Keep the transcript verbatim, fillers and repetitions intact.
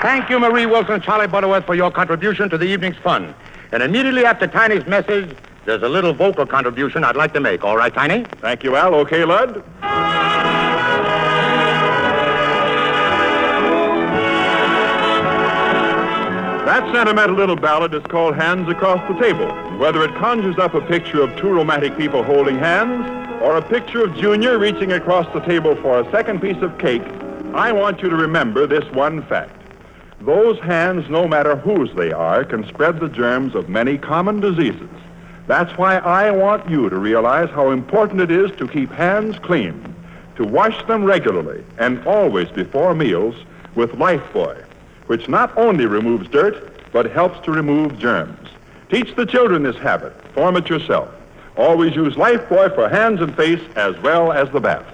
Thank you, Marie Wilson, Charlie Butterworth, for your contribution to the evening's fun. And immediately after Tiny's message, there's a little vocal contribution I'd like to make. All right, Tiny? Thank you, Al. Okay, Lud? That sentimental little ballad is called Hands Across the Table. Whether it conjures up a picture of two romantic people holding hands or a picture of Junior reaching across the table for a second piece of cake, I want you to remember this one fact. Those hands, no matter whose they are, can spread the germs of many common diseases. That's why I want you to realize how important it is to keep hands clean, to wash them regularly and always before meals with Lifebuoy, which not only removes dirt, but helps to remove germs. Teach the children this habit. Form it yourself. Always use Lifebuoy for hands and face as well as the bath.